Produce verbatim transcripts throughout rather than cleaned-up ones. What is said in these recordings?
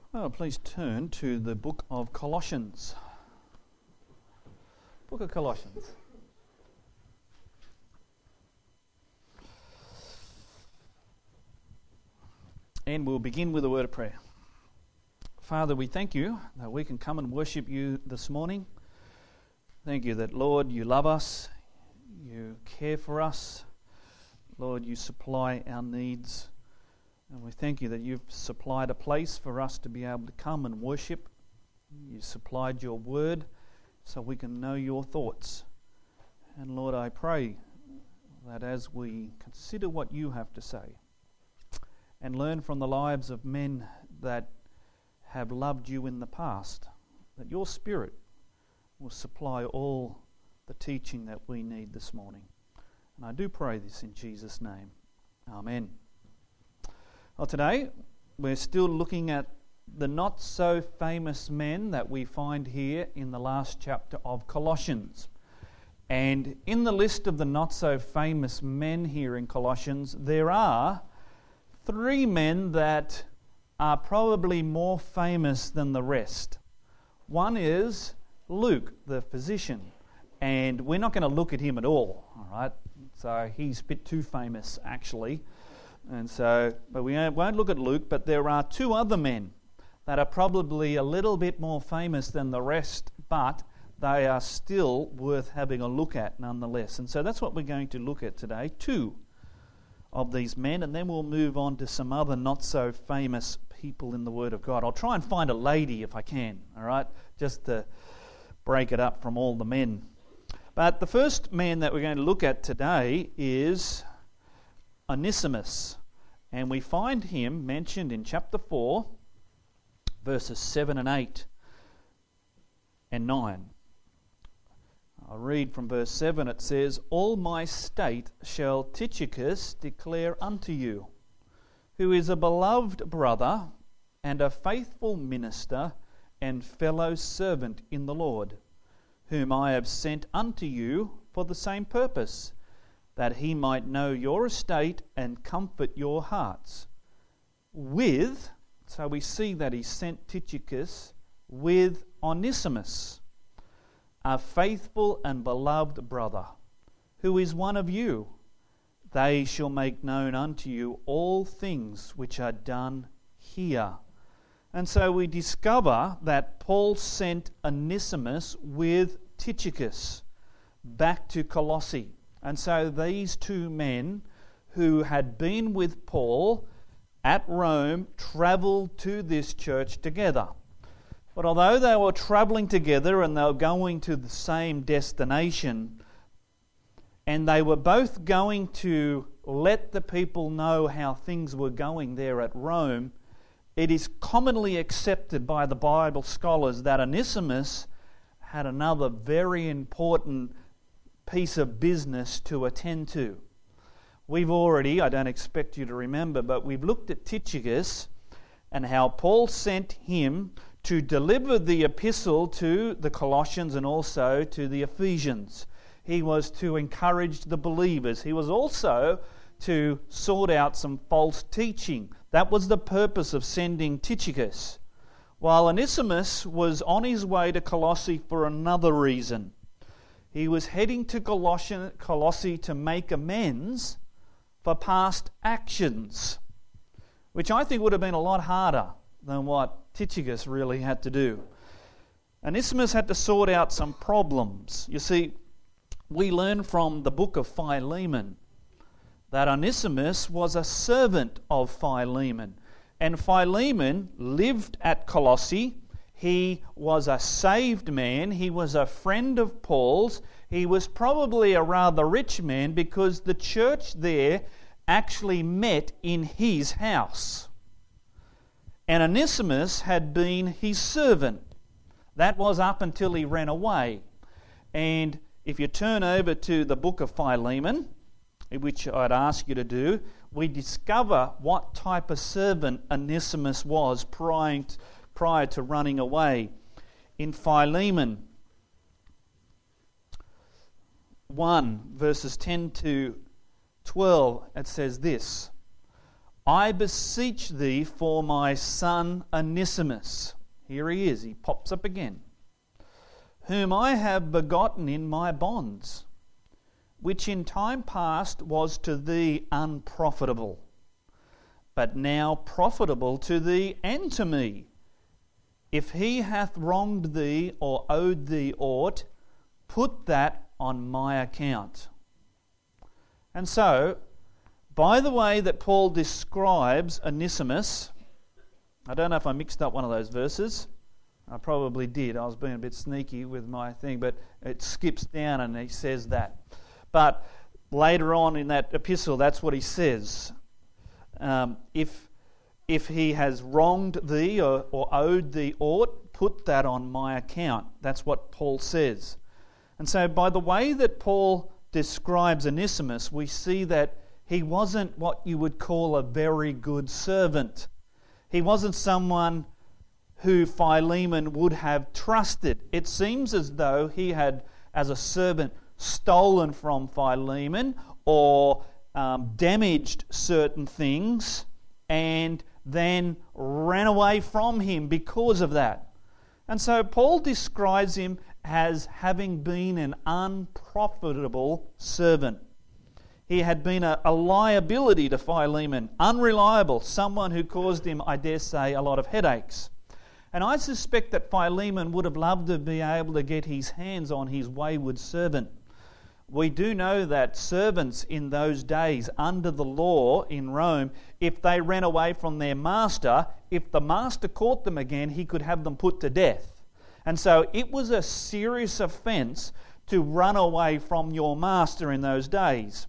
Oh, please turn to the book of Colossians. Book of Colossians. And we'll begin with a word of prayer. Father, we thank you that we can come and worship you this morning. Thank you that, Lord, you love us, you care for us. Lord, you supply our needs. And we thank you that you've supplied a place for us to be able to come and worship. You supplied your word so we can know your thoughts. And Lord, I pray that as we consider what you have to say and learn from the lives of men that have loved you in the past, that your Spirit will supply all the teaching that we need this morning. And I do pray this in Jesus' name. Amen. Well, today we're still looking at the not-so-famous men that we find here in the last chapter of Colossians. And in the list of the not-so-famous men here in Colossians, there are three men that are probably more famous than the rest. One is Luke, the physician. And we're not going to look at him at all, all right? So he's a bit too famous, actually. And so, but we won't look at Luke, but there are two other men that are probably a little bit more famous than the rest, but they are still worth having a look at nonetheless. And so that's what we're going to look at today, two of these men, and then we'll move on to some other not-so-famous people in the Word of God. I'll try and find a lady if I can, all right, just to break it up from all the men. But the first man that we're going to look at today is Onesimus, and we find him mentioned in chapter four, verses seven and eight and nine. I'll read from verse seven. It says, "All my state shall Tychicus declare unto you, who is a beloved brother and a faithful minister and fellow servant in the Lord, whom I have sent unto you for the same purpose, that he might know your estate and comfort your hearts. With," so we see that he sent Tychicus with Onesimus, "a faithful and beloved brother, who is one of you. They shall make known unto you all things which are done here." And so we discover that Paul sent Onesimus with Tychicus back to Colossae. And so these two men who had been with Paul at Rome travelled to this church together. But although they were travelling together and they were going to the same destination, and they were both going to let the people know how things were going there at Rome, it is commonly accepted by the Bible scholars that Onesimus had another very important piece of business to attend to. We've already, I don't expect you to remember, but we've looked at Tychicus and how Paul sent him to deliver the epistle to the Colossians and also to the Ephesians. He was to encourage the believers. He was also to sort out some false teaching. That was the purpose of sending Tychicus. While Onesimus was on his way to Colossae for another reason. He was heading to Colossae to make amends for past actions, which I think would have been a lot harder than what Tychicus really had to do. Onesimus had to sort out some problems. You see, we learn from the book of Philemon that Onesimus was a servant of Philemon. And Philemon lived at Colossae. He was a saved man. He was a friend of Paul's. He was probably a rather rich man because the church there actually met in his house. And Onesimus had been his servant. That was up until he ran away. And if you turn over to the book of Philemon, which I'd ask you to do, we discover what type of servant Onesimus was prior to prior to running away. In Philemon one, verses ten to twelve, it says this, I beseech thee for my son Onesimus. Here he is, he pops up again. Whom I have begotten in my bonds, which in time past was to thee unprofitable, but now profitable to thee and to me. If he hath wronged thee or owed thee aught, put that on my account. And so, by the way that Paul describes Onesimus, I don't know if I mixed up one of those verses. I probably did. I was being a bit sneaky with my thing, but it skips down and he says that. But later on in that epistle, that's what he says. Um, if if he has wronged thee or, or owed thee aught, put that on my account. That's what Paul says. And so by the way that Paul describes Onesimus, we see that he wasn't what you would call a very good servant. He wasn't someone who Philemon would have trusted. It seems as though he had, as a servant, stolen from Philemon or um, damaged certain things and then ran away from him because of that. And so Paul describes him as having been an unprofitable servant. He had been a, a liability to Philemon, unreliable, someone who caused him, I dare say, a lot of headaches. And I suspect that Philemon would have loved to be able to get his hands on his wayward servant. We do know that servants in those days, under the law in Rome, if they ran away from their master, if the master caught them again, he could have them put to death. And so it was a serious offence to run away from your master in those days.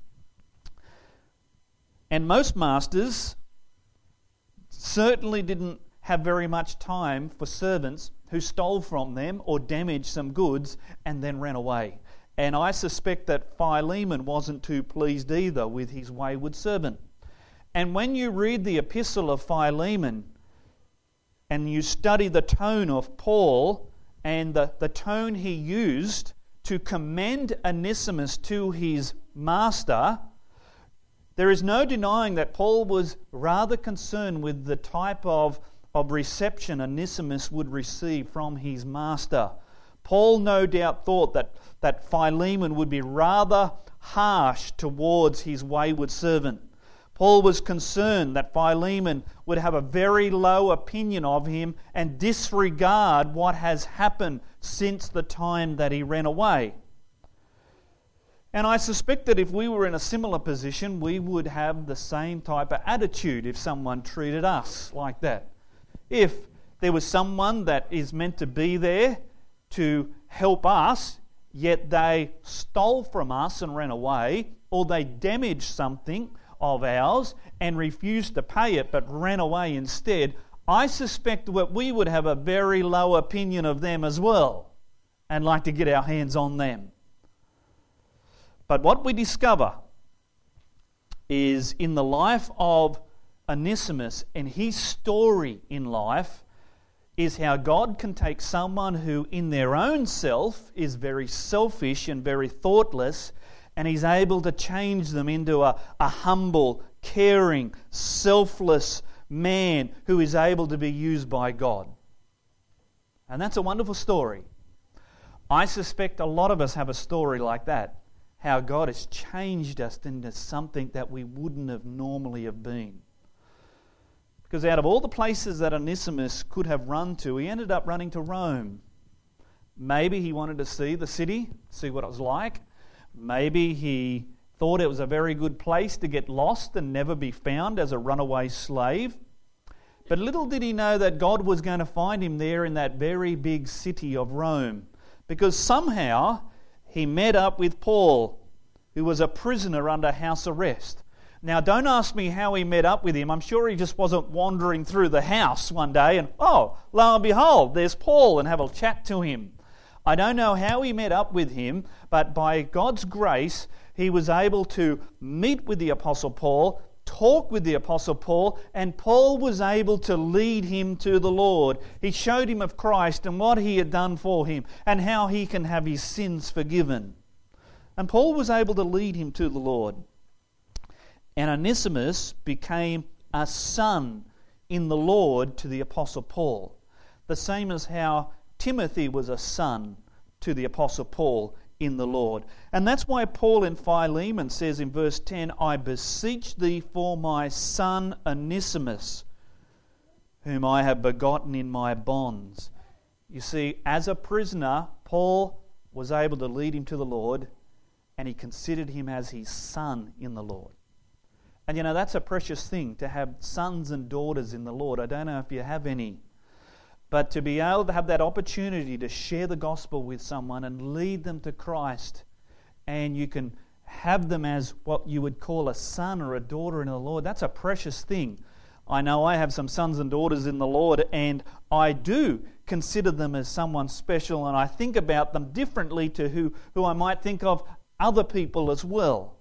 And most masters certainly didn't have very much time for servants who stole from them or damaged some goods and then ran away. And I suspect that Philemon wasn't too pleased either with his wayward servant. And when you read the epistle of Philemon and you study the tone of Paul and the, the tone he used to commend Onesimus to his master, there is no denying that Paul was rather concerned with the type of, of reception Onesimus would receive from his master. Paul no doubt thought that, that Philemon would be rather harsh towards his wayward servant. Paul was concerned that Philemon would have a very low opinion of him and disregard what has happened since the time that he ran away. And I suspect that if we were in a similar position, we would have the same type of attitude if someone treated us like that. If there was someone that is meant to be there to help us, yet they stole from us and ran away, or they damaged something of ours and refused to pay it but ran away instead, I suspect that we would have a very low opinion of them as well and like to get our hands on them. But what we discover is in the life of Onesimus and his story in life is how God can take someone who in their own self is very selfish and very thoughtless, and He's able to change them into a, a humble, caring, selfless man who is able to be used by God. And that's a wonderful story. I suspect a lot of us have a story like that. How God has changed us into something that we wouldn't have normally have been. Because out of all the places that Onesimus could have run to, he ended up running to Rome. Maybe he wanted to see the city, see what it was like. Maybe he thought it was a very good place to get lost and never be found as a runaway slave. But little did he know that God was going to find him there in that very big city of Rome. Because somehow he met up with Paul, who was a prisoner under house arrest. Now, don't ask me how he met up with him. I'm sure he just wasn't wandering through the house one day and, oh, lo and behold, there's Paul, and have a chat to him. I don't know how he met up with him, but by God's grace, he was able to meet with the Apostle Paul, talk with the Apostle Paul, and Paul was able to lead him to the Lord. He showed him of Christ and what he had done for him and how he can have his sins forgiven. And Paul was able to lead him to the Lord. And Onesimus became a son in the Lord to the Apostle Paul, the same as how Timothy was a son to the Apostle Paul in the Lord. And that's why Paul in Philemon says in verse ten, I beseech thee for my son Onesimus, whom I have begotten in my bonds. You see, as a prisoner, Paul was able to lead him to the Lord, and he considered him as his son in the Lord. And you know, that's a precious thing, to have sons and daughters in the Lord. I don't know if you have any. But to be able to have that opportunity to share the gospel with someone and lead them to Christ, and you can have them as what you would call a son or a daughter in the Lord, that's a precious thing. I know I have some sons and daughters in the Lord, and I do consider them as someone special, and I think about them differently to who, who I might think of other people as well.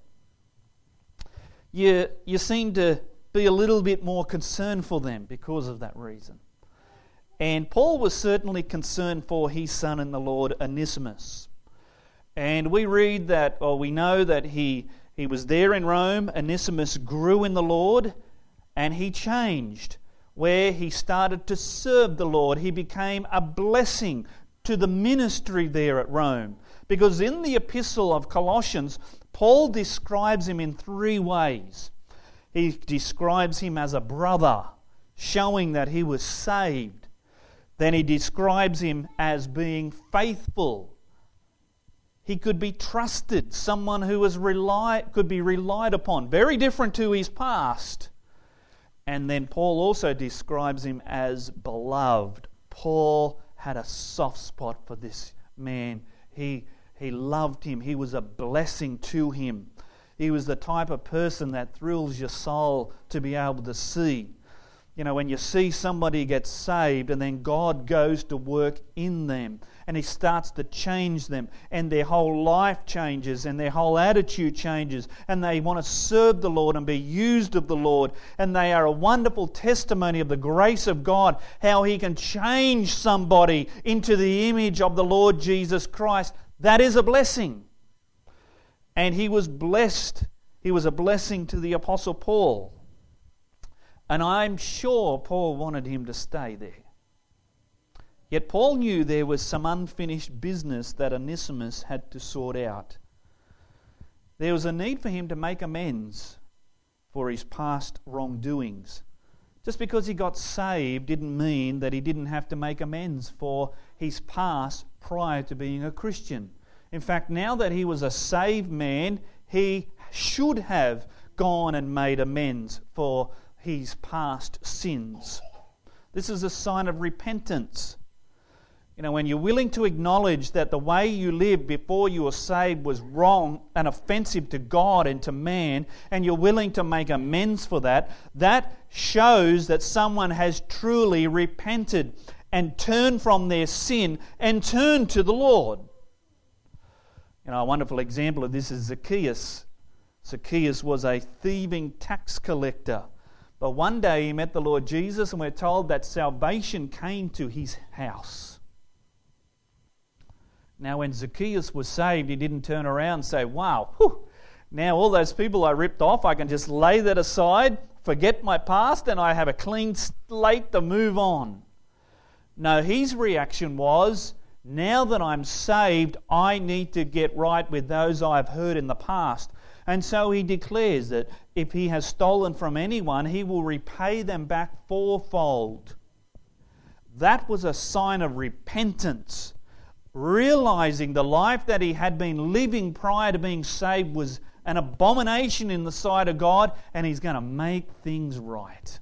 You, you seem to be a little bit more concerned for them because of that reason. And Paul was certainly concerned for his son in the Lord, Onesimus. And we read that, or we know that he, he was there in Rome. Onesimus grew in the Lord, and he changed, where he started to serve the Lord. He became a blessing to the ministry there at Rome. Because in the epistle of Colossians, Paul describes him in three ways. He describes him as a brother, showing that he was saved. Then he describes him as being faithful. He could be trusted, someone who was rely, could be relied upon, very different to his past. And then Paul also describes him as beloved. Paul had a soft spot for this man. He, he loved him. He was a blessing to him. He was the type of person that thrills your soul to be able to see. You know, when you see somebody get saved and then God goes to work in them and He starts to change them and their whole life changes and their whole attitude changes and they want to serve the Lord and be used of the Lord, and they are a wonderful testimony of the grace of God, how He can change somebody into the image of the Lord Jesus Christ. That is a blessing. And he was blessed. He was a blessing to the Apostle Paul. And I'm sure Paul wanted him to stay there. Yet Paul knew there was some unfinished business that Onesimus had to sort out. There was a need for him to make amends for his past wrongdoings. Just because he got saved didn't mean that he didn't have to make amends for his past prior to being a Christian. In fact, now that he was a saved man, he should have gone and made amends for his past sins. This is a sign of repentance. You know, when you're willing to acknowledge that the way you lived before you were saved was wrong and offensive to God and to man, and you're willing to make amends for that, that shows that someone has truly repented and turned from their sin and turned to the Lord. You know, a wonderful example of this is Zacchaeus. Zacchaeus was a thieving tax collector. But one day he met the Lord Jesus, and we're told that salvation came to his house. Now when Zacchaeus was saved, he didn't turn around and say, wow, whew, now all those people I ripped off, I can just lay that aside, forget my past, and I have a clean slate to move on. No, his reaction was, now that I'm saved, I need to get right with those I've hurt in the past. And so he declares that if he has stolen from anyone, he will repay them back fourfold. That was a sign of repentance, realizing the life that he had been living prior to being saved was an abomination in the sight of God, and he's going to make things right.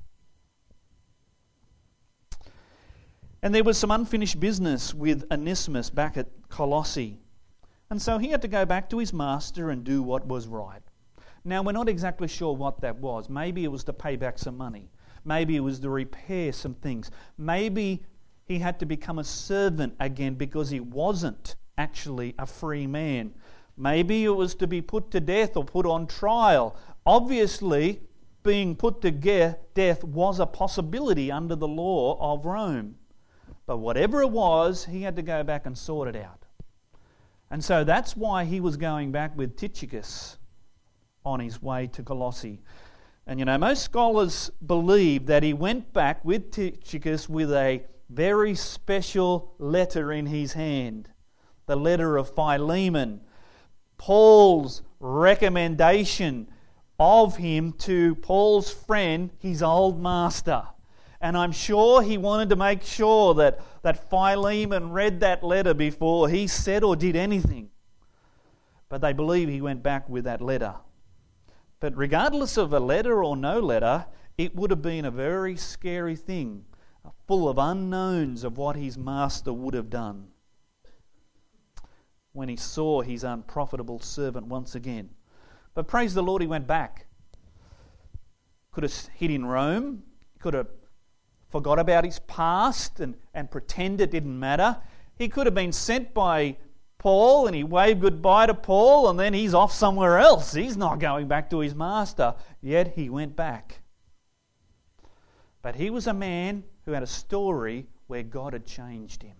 And there was some unfinished business with Onesimus back at Colossae. And so he had to go back to his master and do what was right. Now, we're not exactly sure what that was. Maybe it was to pay back some money. Maybe it was to repair some things. Maybe he had to become a servant again because he wasn't actually a free man. Maybe it was to be put to death or put on trial. Obviously, being put to death was a possibility under the law of Rome. But whatever it was, he had to go back and sort it out. And so that's why he was going back with Tychicus on his way to Colossae. And you know, most scholars believe that he went back with Tychicus with a very special letter in his hand, the letter of Philemon, Paul's recommendation of him to Paul's friend, his old master. And I'm sure he wanted to make sure that, that Philemon read that letter before he said or did anything. But they believe he went back with that letter. But regardless of a letter or no letter, it would have been a very scary thing, full of unknowns of what his master would have done when he saw his unprofitable servant once again. But praise the Lord, he went back. Could have hid in Rome, could have forgot about his past and, and pretend it didn't matter. He could have been sent by Paul and he waved goodbye to Paul and then he's off somewhere else. He's not going back to his master. Yet he went back. But he was a man who had a story where God had changed him.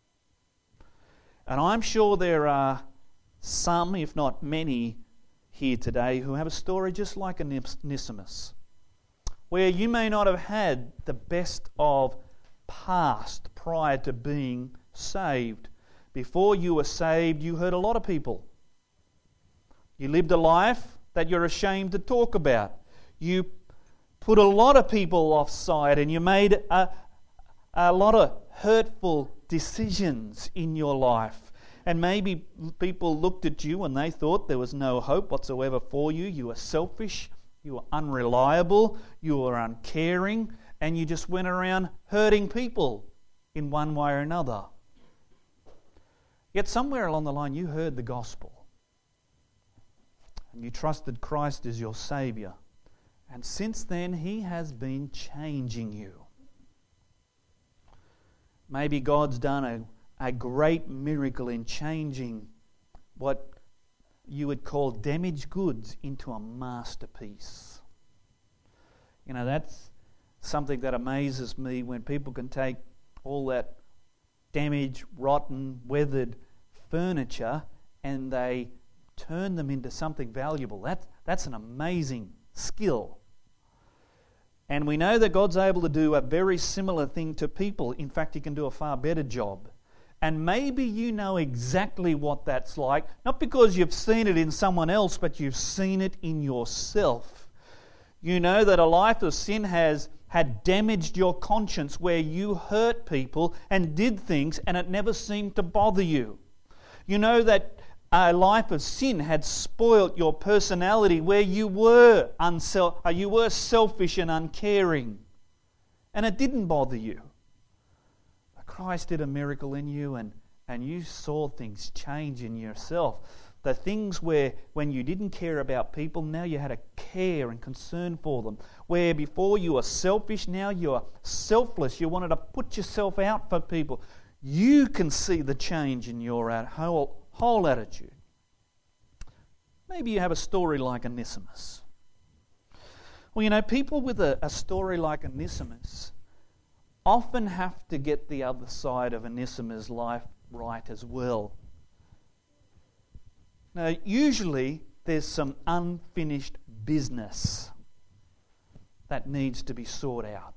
And I'm sure there are some, if not many, here today who have a story just like Onesimus, where you may not have had the best of past prior to being saved. Before you were saved, you hurt a lot of people. You lived a life that you're ashamed to talk about. You put a lot of people offside and you made a, a lot of hurtful decisions in your life. And maybe people looked at you and they thought there was no hope whatsoever for you. You were selfish, you were unreliable, you were uncaring, and you just went around hurting people in one way or another. Yet somewhere along the line you heard the gospel and you trusted Christ as your Saviour. And since then He has been changing you. Maybe God's done a, a great miracle in changing what you would call damaged goods into a masterpiece. You know, that's something that amazes me, when people can take all that damaged, rotten, weathered furniture and they turn them into something valuable. That, that's an amazing skill. And we know that God's able to do a very similar thing to people. In fact, He can do a far better job. And maybe you know exactly what that's like, not because you've seen it in someone else, but you've seen it in yourself. You know that a life of sin has had damaged your conscience, where you hurt people and did things and it never seemed to bother you. You know that a life of sin had spoilt your personality, where you were unsel- you were selfish and uncaring, and it didn't bother you. But Christ did a miracle in you, and, and you saw things change in yourself. The things where when you didn't care about people, now you had a care and concern for them. Where before you were selfish, now you are selfless. You wanted to put yourself out for people. You can see the change in your whole, whole attitude. Maybe you have a story like Onesimus. Well, you know, people with a, a story like Onesimus often have to get the other side of Onesimus' life right as well. Now, usually there's some unfinished business that needs to be sorted out.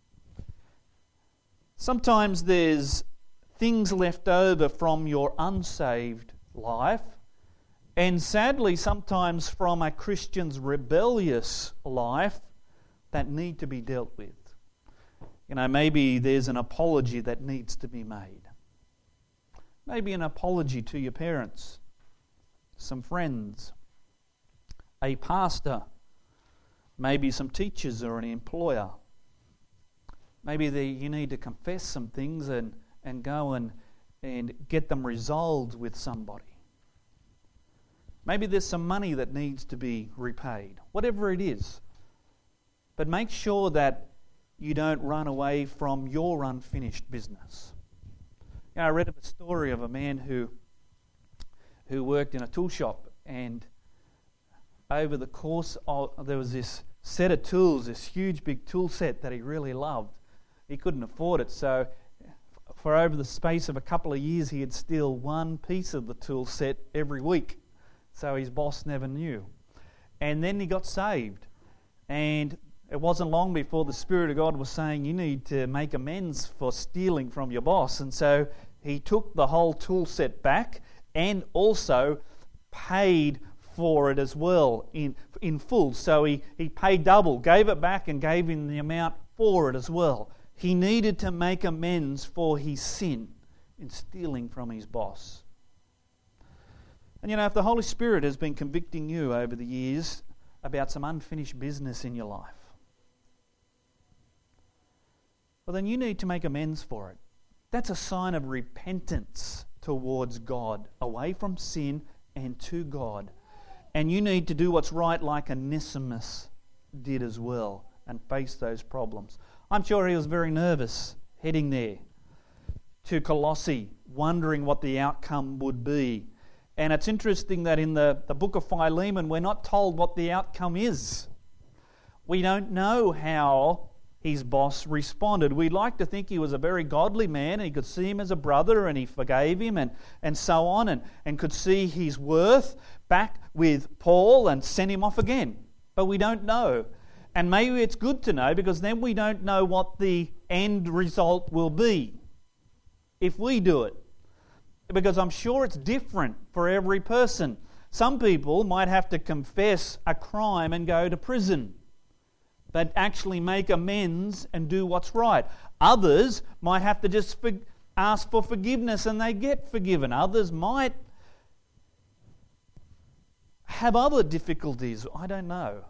Sometimes there's things left over from your unsaved life, and sadly sometimes from a Christian's rebellious life, that need to be dealt with. You know, maybe there's an apology that needs to be made. Maybe an apology to your parents, some friends, a pastor, maybe some teachers or an employer. Maybe the, you need to confess some things and, and go and, and get them resolved with somebody. Maybe there's some money that needs to be repaid. Whatever it is. But make sure that you don't run away from your unfinished business. You know, I read of a story of a man who who worked in a tool shop, and over the course of, there was this set of tools, this huge big tool set that he really loved. He couldn't afford it, so for over the space of a couple of years he'd steal one piece of the tool set every week, so his boss never knew. And then he got saved, And it wasn't long before the Spirit of God was saying, you need to make amends for stealing from your boss. And so he took the whole tool set back and also paid for it as well in in full. So he, he paid double, gave it back and gave him the amount for it as well. He needed to make amends for his sin in stealing from his boss. And you know, if the Holy Spirit has been convicting you over the years about some unfinished business in your life, well, then you need to make amends for it. That's a sign of repentance towards God, away from sin and to God. And you need to do what's right like Onesimus did as well and face those problems. I'm sure he was very nervous heading there to Colossae, wondering what the outcome would be. And it's interesting that in the, the book of Philemon, we're not told what the outcome is. We don't know how his boss responded. We'd like to think he was a very godly man, and he could see him as a brother, and he forgave him, and, and so on, and, and could see his worth back with Paul and sent him off again. But we don't know. And maybe it's good to know, because then we don't know what the end result will be if we do it. Because I'm sure it's different for every person. Some people might have to confess a crime and go to prison, but actually make amends and do what's right. Others might have to just for, ask for forgiveness and they get forgiven. Others might have other difficulties. I don't know.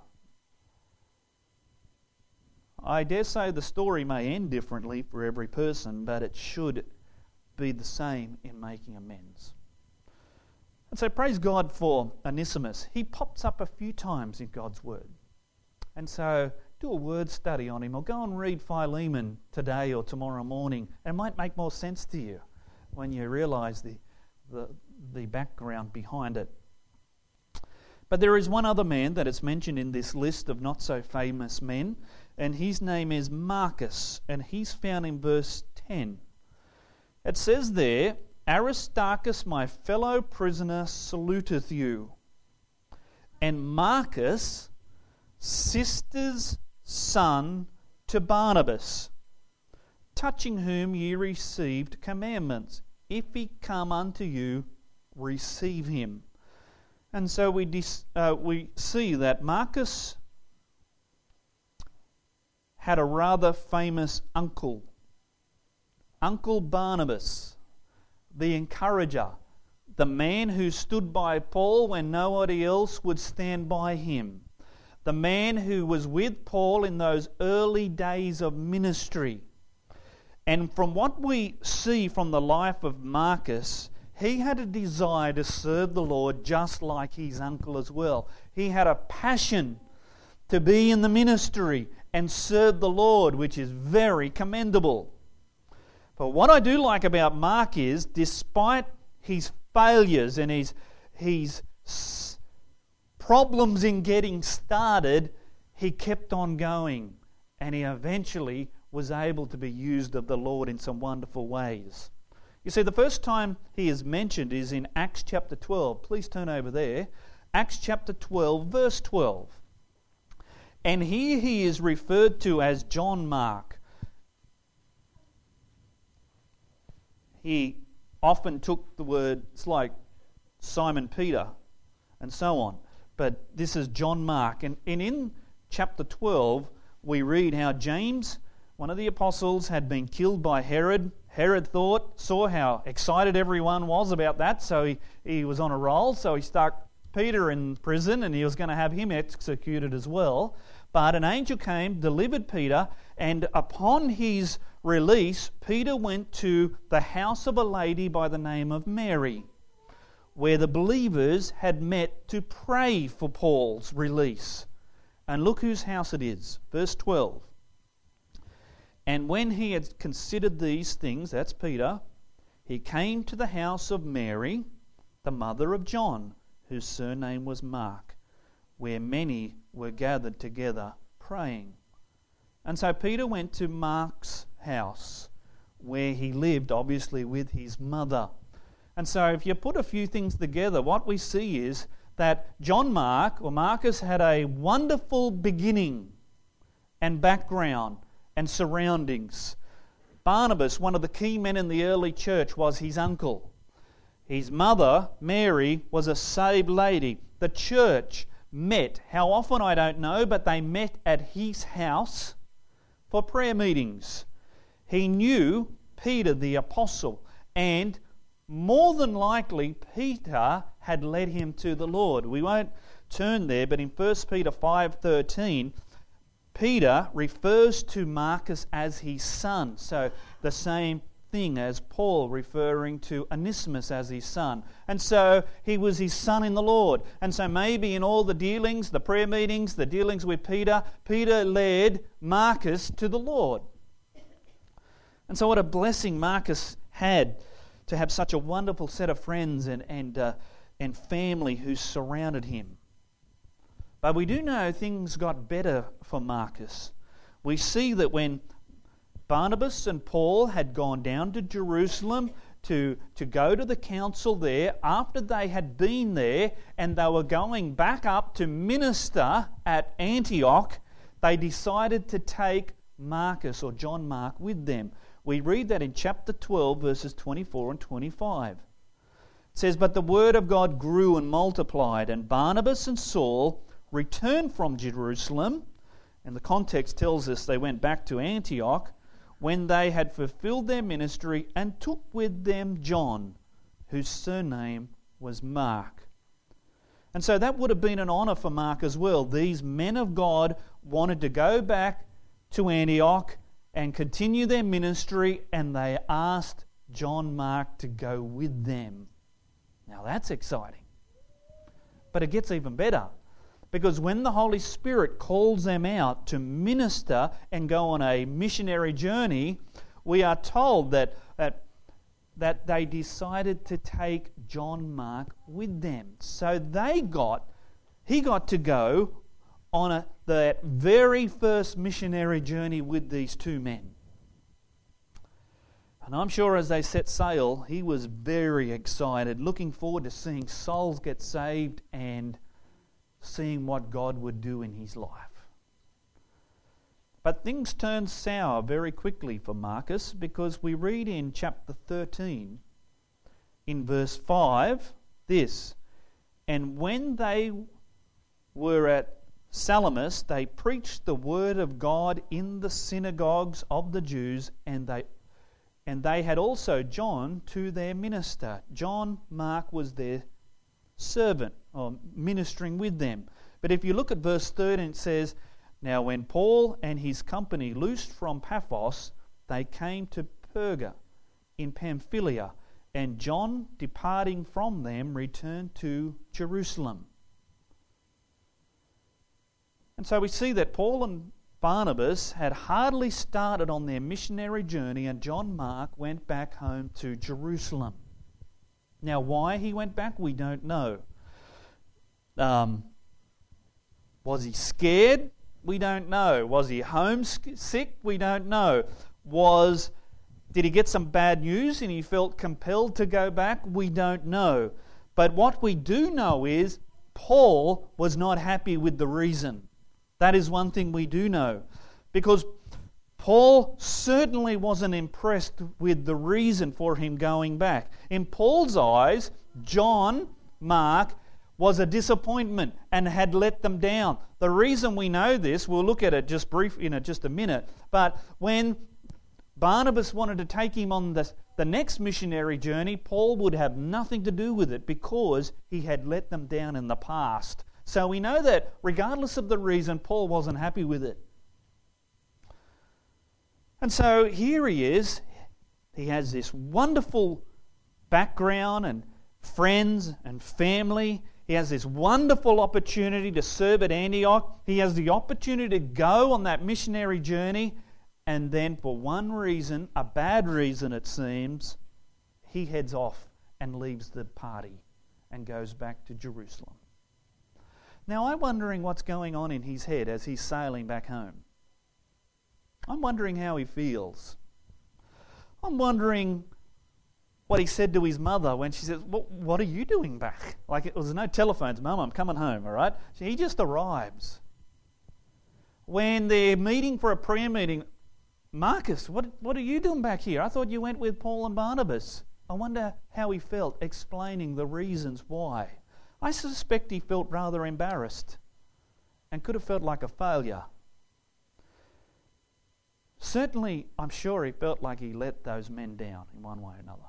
I dare say the story may end differently for every person, but it should be the same in making amends. And so praise God for Onesimus. He pops up a few times in God's Word. And so do a word study on him, or go and read Philemon today or tomorrow morning. It might make more sense to you when you realise the, the, the background behind it. But there is one other man that is mentioned in this list of not so famous men, and his name is Marcus, and he's found in verse ten. It says there, Aristarchus, my fellow prisoner, saluteth you. And Marcus, sister's son to Barnabas, touching whom ye received commandments. If he come unto you, receive him. And so we dis, uh, we see that Marcus had a rather famous uncle, Uncle Barnabas, the encourager, the man who stood by Paul when nobody else would stand by him. The man who was with Paul in those early days of ministry. And from what we see from the life of Marcus, he had a desire to serve the Lord just like his uncle as well. He had a passion to be in the ministry and serve the Lord, which is very commendable. But what I do like about Mark is, despite his failures and his, his problems in getting started, he kept on going, and he eventually was able to be used of the Lord in some wonderful ways. You see, the first time he is mentioned is in Acts chapter twelve. Please turn over there. Acts chapter twelve, verse twelve. And here he is referred to as John Mark. He often took the word, it's like Simon Peter and so on. But this is John Mark. And, and in chapter twelve, we read how James, one of the apostles, had been killed by Herod. Herod thought, saw how excited everyone was about that, so he, he was on a roll. So he stuck Peter in prison, and he was going to have him executed as well. But an angel came, delivered Peter, and upon his release, Peter went to the house of a lady by the name of Mary, where the believers had met to pray for Paul's release. And look whose house it is. Verse twelve. And when he had considered these things, that's Peter, he came to the house of Mary, the mother of John, whose surname was Mark, where many were gathered together praying. And so Peter went to Mark's house, where he lived, obviously, with his mother. And so if you put a few things together, what we see is that John Mark, or Marcus, had a wonderful beginning and background and surroundings. Barnabas, one of the key men in the early church, was his uncle. His mother, Mary, was a saved lady. The church met, how often I don't know, but they met at his house for prayer meetings. He knew Peter the apostle, and more than likely Peter had led him to the Lord. We won't turn there, but in First Peter five thirteen, Peter refers to Marcus as his son. So the same thing as Paul referring to Onesimus as his son. And so he was his son in the Lord. And so maybe in all the dealings, the prayer meetings, the dealings with Peter, Peter led Marcus to the Lord. And so what a blessing Marcus had to have such a wonderful set of friends and, and, uh, and family who surrounded him. But we do know things got better for Marcus. We see that when Barnabas and Paul had gone down to Jerusalem to, to go to the council there, after they had been there and they were going back up to minister at Antioch, they decided to take Marcus or John Mark with them. We read that in chapter twelve, verses twenty-four and twenty-five. It says, "But the word of God grew and multiplied, and Barnabas and Saul returned from Jerusalem," and the context tells us they went back to Antioch, "when they had fulfilled their ministry, and took with them John, whose surname was Mark." And so that would have been an honour for Mark as well. These men of God wanted to go back to Antioch and continue their ministry, and they asked John Mark to go with them. Now that's exciting. But it gets even better. Because when the Holy Spirit calls them out to minister and go on a missionary journey, we are told that, that, that they decided to take John Mark with them. So they got, he got to go on a, that very first missionary journey with these two men. And I'm sure as they set sail, he was very excited, looking forward to seeing souls get saved and seeing what God would do in his life. But things turned sour very quickly for Marcus, because we read in chapter thirteen, in verse five, this, "And when they were at Salamis, they preached the word of God in the synagogues of the Jews, and they and they had also John to their minister." John Mark was their servant, or ministering with them. But if you look at verse thirteen, it says, "Now when Paul and his company loosed from Paphos, they came to Perga in Pamphylia, and John, departing from them, returned to Jerusalem." And so we see that Paul and Barnabas had hardly started on their missionary journey, and John Mark went back home to Jerusalem. Now, why he went back, we don't know. Um, was he scared? We don't know. Was he homesick? We don't know. Was did he get some bad news and he felt compelled to go back? We don't know. But what we do know is Paul was not happy with the reason. That is one thing we do know. Because Paul certainly wasn't impressed with the reason for him going back. In Paul's eyes, John Mark was a disappointment and had let them down. The reason we know this, we'll look at it just brief in a, just a minute, but when Barnabas wanted to take him on the, the next missionary journey, Paul would have nothing to do with it because he had let them down in the past. So we know that regardless of the reason, Paul wasn't happy with it. And so here he is. He has this wonderful background and friends and family. He has this wonderful opportunity to serve at Antioch. He has the opportunity to go on that missionary journey. And then for one reason, a bad reason it seems, he heads off and leaves the party and goes back to Jerusalem. Now I'm wondering what's going on in his head as he's sailing back home. I'm wondering how he feels. I'm wondering what he said to his mother when she says, what, what are you doing back? Like, it was no telephones. Mum, I'm coming home, all right? So he just arrives. When they're meeting for a prayer meeting, Marcus, what, what are you doing back here? I thought you went with Paul and Barnabas. I wonder how he felt explaining the reasons why. I suspect he felt rather embarrassed and could have felt like a failure. Certainly, I'm sure he felt like he let those men down in one way or another.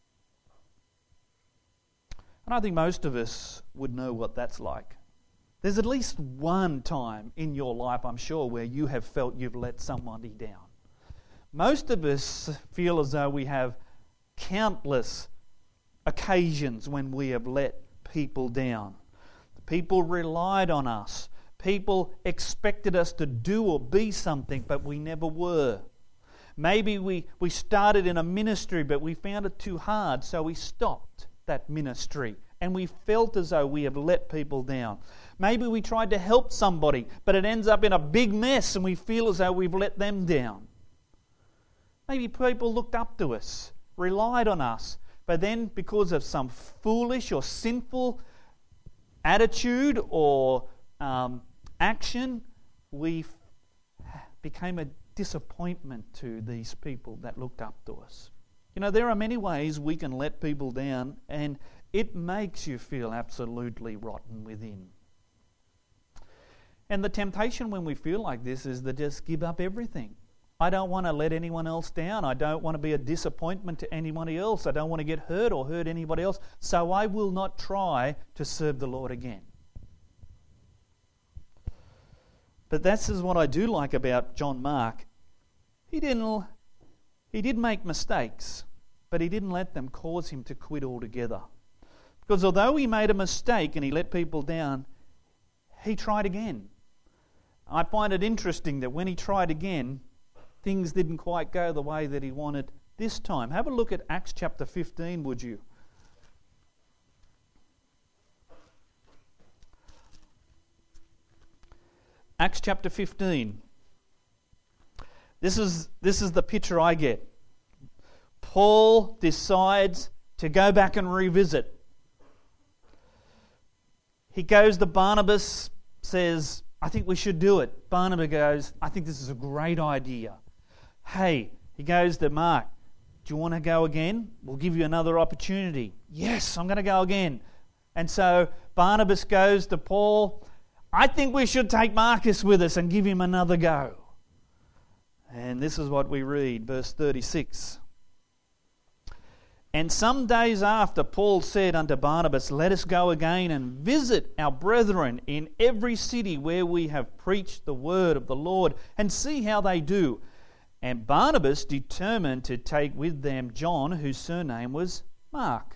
And I think most of us would know what that's like. There's at least one time in your life, I'm sure, where you have felt you've let somebody down. Most of us feel as though we have countless occasions when we have let people down. People relied on us. People expected us to do or be something, but we never were. Maybe we, we started in a ministry, but we found it too hard, so we stopped that ministry. And we felt as though we have let people down. Maybe we tried to help somebody, but it ends up in a big mess and we feel as though we've let them down. Maybe people looked up to us, relied on us, but then because of some foolish or sinful attitude or um, action, we f- became a disappointment to these people that looked up to us. You know, there are many ways we can let people down, and it makes you feel absolutely rotten within. And the temptation when we feel like this is to just give up everything. I don't want to let anyone else down. I don't want to be a disappointment to anybody else. I don't want to get hurt or hurt anybody else. So I will not try to serve the Lord again. But this is what I do like about John Mark. He didn't, he did make mistakes, but he didn't let them cause him to quit altogether. Because although he made a mistake and he let people down, he tried again. I find it interesting that when he tried again, things didn't quite go the way that he wanted this time. Have a look at Acts chapter fifteen, would you? Acts chapter fifteen. This is, this is the picture I get. Paul decides to go back and revisit. He goes to Barnabas, says, I think we should do it. Barnabas goes, I think this is a great idea. Hey, he goes to Mark, do you want to go again? We'll give you another opportunity. Yes, I'm going to go again. And so Barnabas goes to Paul, I think we should take Marcus with us and give him another go. And this is what we read, verse thirty-six. And some days after, Paul said unto Barnabas, let us go again and visit our brethren in every city where we have preached the word of the Lord, and see how they do. And Barnabas determined to take with them John, whose surname was Mark.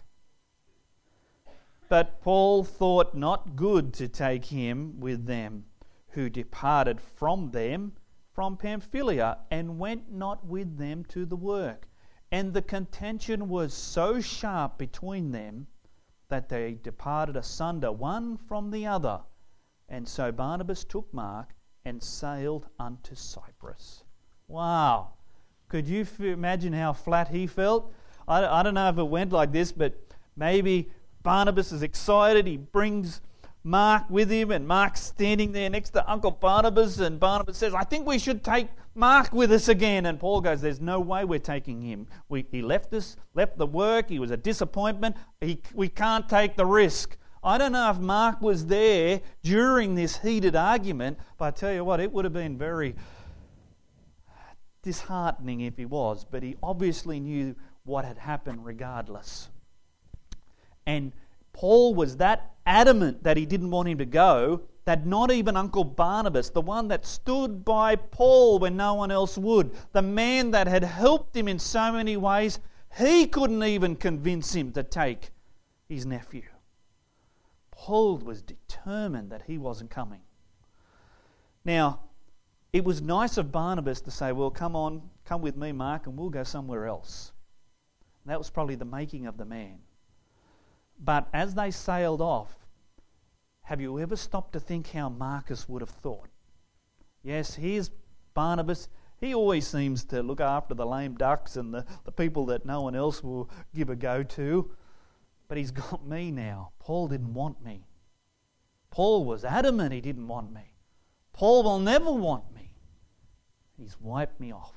But Paul thought not good to take him with them, who departed from them from Pamphylia, and went not with them to the work. And the contention was so sharp between them that they departed asunder one from the other. And so Barnabas took Mark and sailed unto Cyprus. Wow. Could you f- imagine how flat he felt? I, I don't know if it went like this, but maybe Barnabas is excited. He brings Mark with him, and Mark's standing there next to Uncle Barnabas, and Barnabas says, I think we should take Mark with us again. And Paul goes, there's no way we're taking him. We, he left us, left the work. He was a disappointment. He, we can't take the risk. I don't know if Mark was there during this heated argument, but I tell you what, it would have been very disheartening if he was. But he obviously knew what had happened regardless. And Paul was that adamant that he didn't want him to go, that not even Uncle Barnabas, the one that stood by Paul when no one else would, the man that had helped him in so many ways, he couldn't even convince him to take his nephew. Paul was determined that he wasn't coming. Now, it was nice of Barnabas to say, well, come on, come with me, Mark, and we'll go somewhere else. And that was probably the making of the man. But as they sailed off, have you ever stopped to think how Marcus would have thought? Yes, here's Barnabas. He always seems to look after the lame ducks and the, the people that no one else will give a go to. But he's got me now. Paul didn't want me. Paul was adamant he didn't want me. Paul will never want me. He's wiped me off.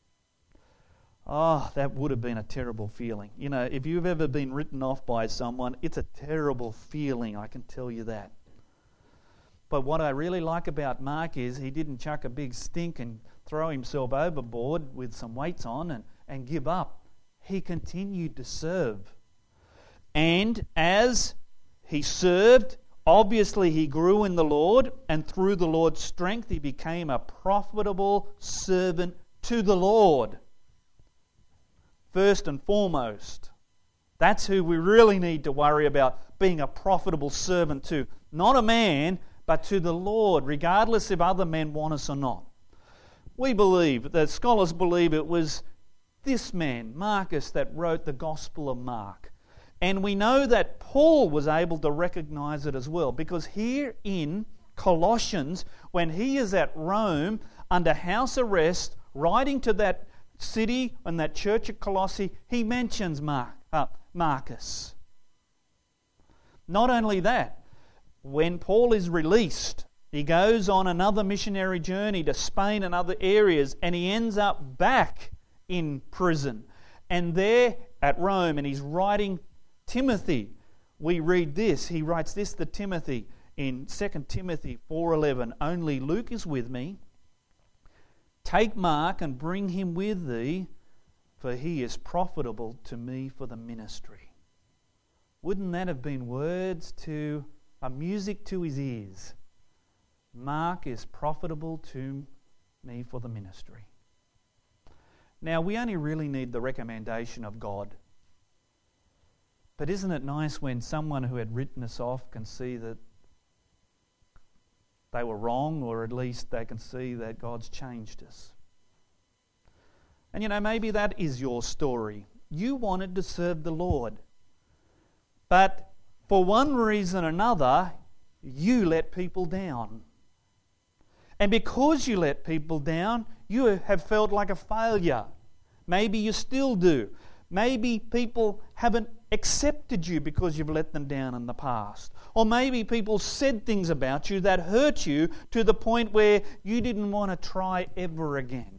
Oh, that would have been a terrible feeling. You know, if you've ever been written off by someone, it's a terrible feeling, I can tell you that. But what I really like about Mark is he didn't chuck a big stink and throw himself overboard with some weights on and, and give up. He continued to serve. And as he served, obviously he grew in the Lord, and through the Lord's strength he became a profitable servant to the Lord. First and foremost, that's who we really need to worry about being a profitable servant to. Not a man, but to the Lord, regardless if other men want us or not. We believe, the scholars believe it was this man, Marcus, that wrote the Gospel of Mark. And we know that Paul was able to recognize it as well, because here in Colossians, when he is at Rome under house arrest, writing to that city and that church at Colossae, he mentions Mark, uh, Marcus. Not only that, when Paul is released, he goes on another missionary journey to Spain and other areas, and he ends up back in prison. And there at Rome, and he's writing Timothy. We read this. He writes this to Timothy in Second Timothy four eleven. Only Luke is with me. Take Mark and bring him with thee, for he is profitable to me for the ministry. Wouldn't that have been words to a music to his ears? Mark is profitable to me for the ministry. Now, we only really need the recommendation of God. But isn't it nice when someone who had written us off can see that they were wrong, or at least they can see that God's changed us? And you know, maybe that is your story. You wanted to serve the Lord, but for one reason or another, you let people down. And because you let people down, you have felt like a failure. Maybe you still do. Maybe people haven't accepted you because you've let them down in the past. Or maybe people said things about you that hurt you to the point where you didn't want to try ever again.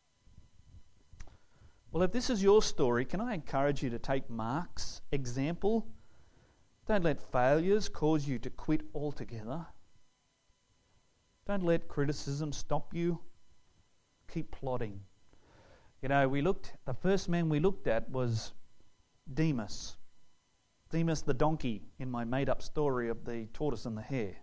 Well, if this is your story, can I encourage you to take Mark's example? Don't let failures cause you to quit altogether. Don't let criticism stop you. Keep plodding. You know, we looked, the first man we looked at was Demas. Demas the donkey in my made-up story of the tortoise and the hare.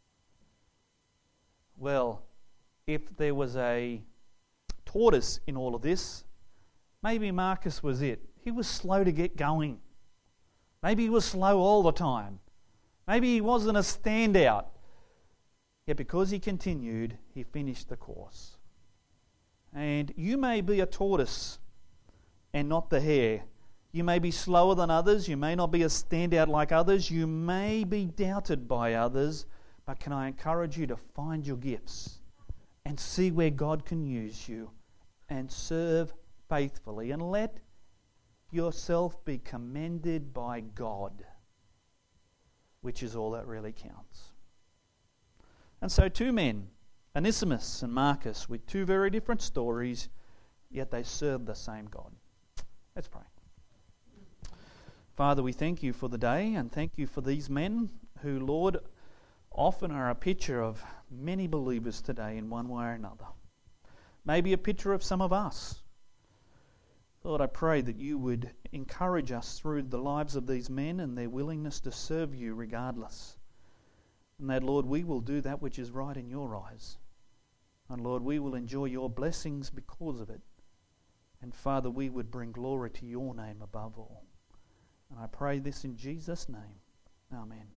Well, if there was a tortoise in all of this, maybe Marcus was it. He was slow to get going. Maybe he was slow all the time. Maybe he wasn't a standout. Yet because he continued, he finished the course. And you may be a tortoise and not the hare. You may be slower than others. You may not be a standout like others. You may be doubted by others. But can I encourage you to find your gifts and see where God can use you and serve faithfully, and let yourself be commended by God, which is all that really counts. And so two men, Onesimus and Marcus, with two very different stories, yet they serve the same God. Let's pray. Father, we thank you for the day, and thank you for these men who, Lord, often are a picture of many believers today in one way or another. Maybe a picture of some of us. Lord, I pray that you would encourage us through the lives of these men and their willingness to serve you regardless. And that, Lord, we will do that which is right in your eyes. And Lord, we will enjoy your blessings because of it. And Father, we would bring glory to your name above all. And I pray this in Jesus' name. Amen.